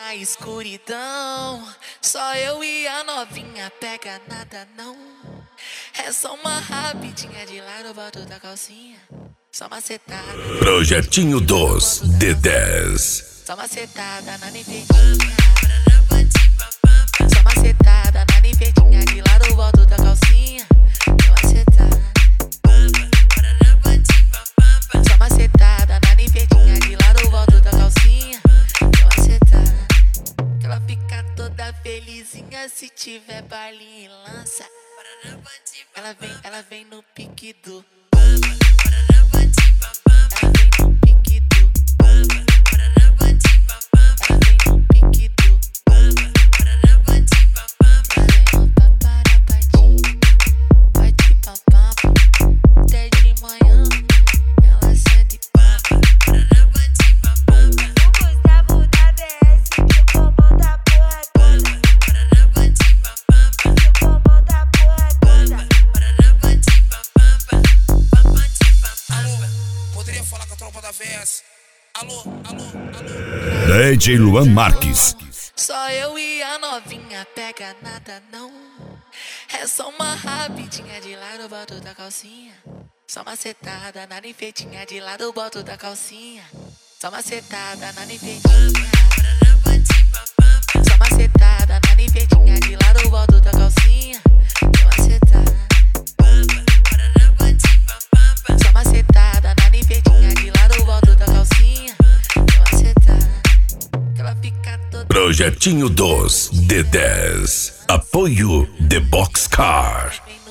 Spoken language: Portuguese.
na escuridão. Só eu e a novinha, pega nada não. É só uma rapidinha de lado, eu boto da calcinha. Só uma setada. Projetinho dos D10. Só uma setada na nivetinha. Só uma setada na nivetinha de lado, eu boto da calcinha. Só uma setada. Só uma setada na nivetinha de lado, eu boto da calcinha. Só uma setada. Que ela fica toda felizinha se tiver baile e lança. Ela vem no pique do. Alô. DJ Luan Marques. Só eu e a novinha, pega nada não. É só uma rapidinha de lado, eu boto da calcinha. Só uma setada na nivetinha de lado, eu boto da calcinha. Só uma setada na nivetinha. Só uma setada na nivetinha de lado, eu boto da calcinha. Só uma setada. Só uma setada na nivetinha de lado, eu boto da calcinha. Só uma setada. Que ela fica toda. Projetinho dos D10. Apoio The Boxcar.